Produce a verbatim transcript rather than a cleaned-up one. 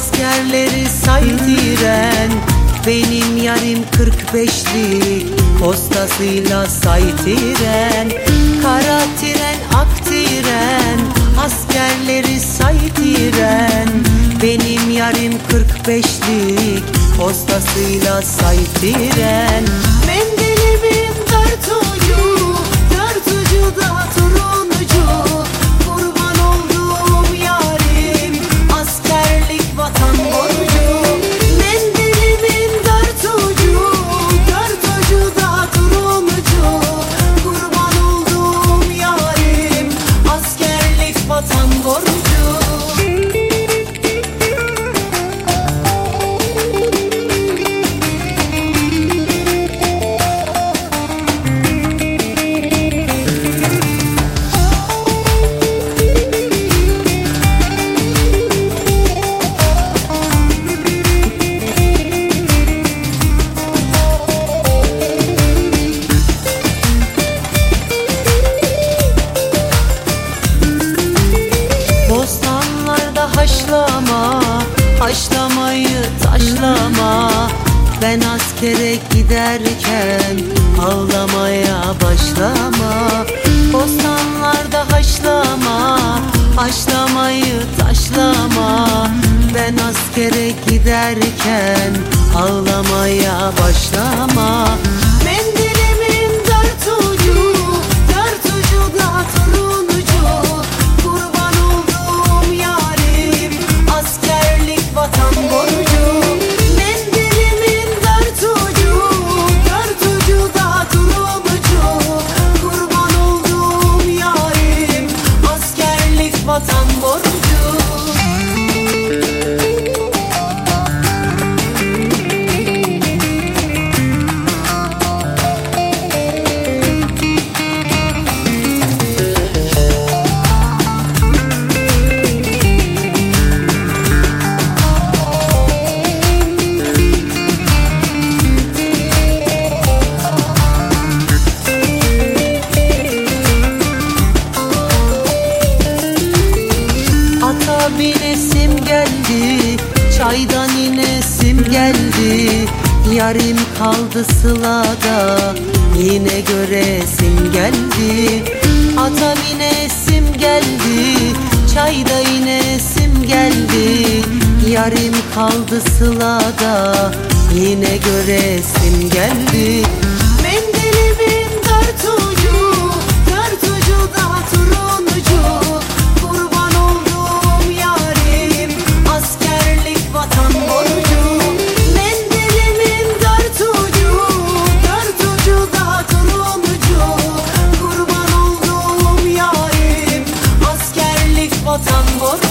askerleri saydıran, benim yarim kırk beşlik postasıyla saydıran. Kara tren ak tren askerleri saydıran, benim yarim kırk beşlik postasıyla saydıran. Mendilimin dört ucu, dört ucu da turuncu, kurban olduğum yarim askerlik vatan borcu. Mendilimin dört ucu, dört ucu da turuncu, kurban olduğum yarim askerlik vatan borcu. Haşlama, haşlamayı taşlama, ben askere giderken ağlamaya başlama. Bostanlarda haşlama, haşlamayı taşlama, ben askere giderken ağlamaya başlama. Mendilimin dört ucu, dört ucu da turuncu, kurban olduğum yarim askerlik vatan borcu. Mendilimin dört ucu, dört ucu da turuncu, kurban olduğum yarim askerlik vatan borcu. Binesim geldi, çaydan inesim geldi, yarim kaldı sılada, yine göresim geldi. Ata binesim geldi, çayda inesim geldi, yarim kaldı sılada, yine göresim geldi. Mendilimin dört ucu, dört ucu da turuncu, kurban olduğum yarim askerlik vatan borcu. Mendilimin dört ucu, dört ucu da turuncu, kurban olduğum yarim askerlik vatan borcu.